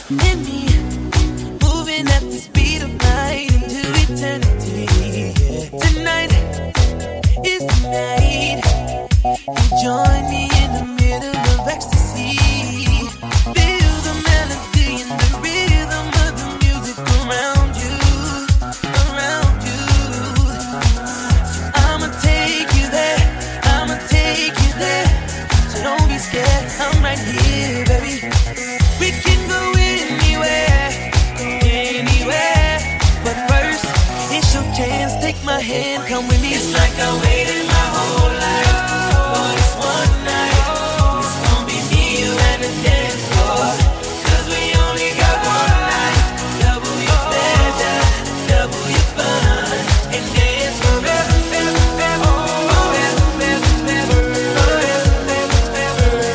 and me, moving at the speed of light into eternity. Yeah. Tonight is the night. You join me in the middle of ecstasy. Feel the melody and the rhythm of the music around you, around you. So I'ma take you there, I'ma take you there. So don't be scared, I'm right here, baby. We can go anywhere, anywhere. But first, it's your chance, take my hand, come with me. It's like I waited my whole life for this one night. It's gonna be me, you, and the dance floor. 'Cause we only got one night. Double your pleasure, double your fun, and dance forever, ever, ever, forever, ever, ever, forever, ever,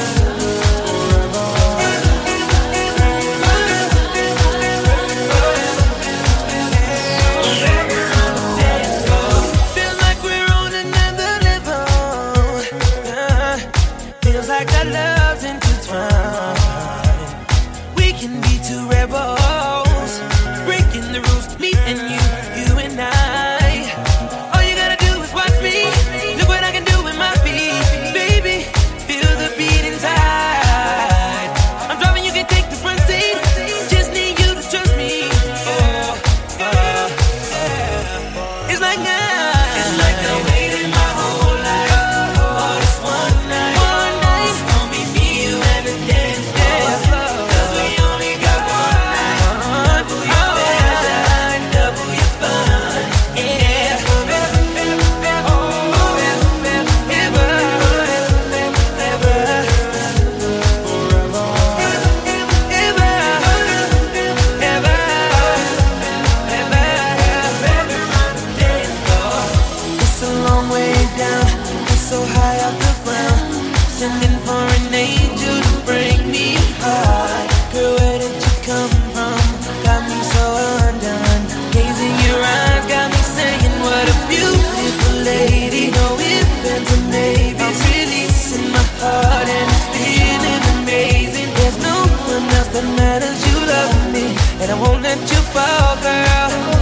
Feels like we're on another level. Feels like our love's intertwined. We can be two rebels, breaking the rules, me and you, you and I. All you gotta do is watch me. Look what I can do with my feet, baby. Feel the beat inside. I'm driving, you can take the front seat. Just need you to trust me. It's like I waited my whole life for this one night. One night. It's gonna be me, you, and the dance floor. 'Cause we only got one night. Double your pleasure, double your fun. Yeah, forever, ever, ever, forever, ever, ever, ever, It's a long way down, it's so high off the ground. Sending for an angel to bring me high. Girl, where did you come from? Got me so undone. Gazing your eyes got me saying, what a beautiful lady. No ifs, ands, or maybes. I'm releasing my heart and it's feeling amazing. There's no one else that matters. You love me and I won't let you fall, girl.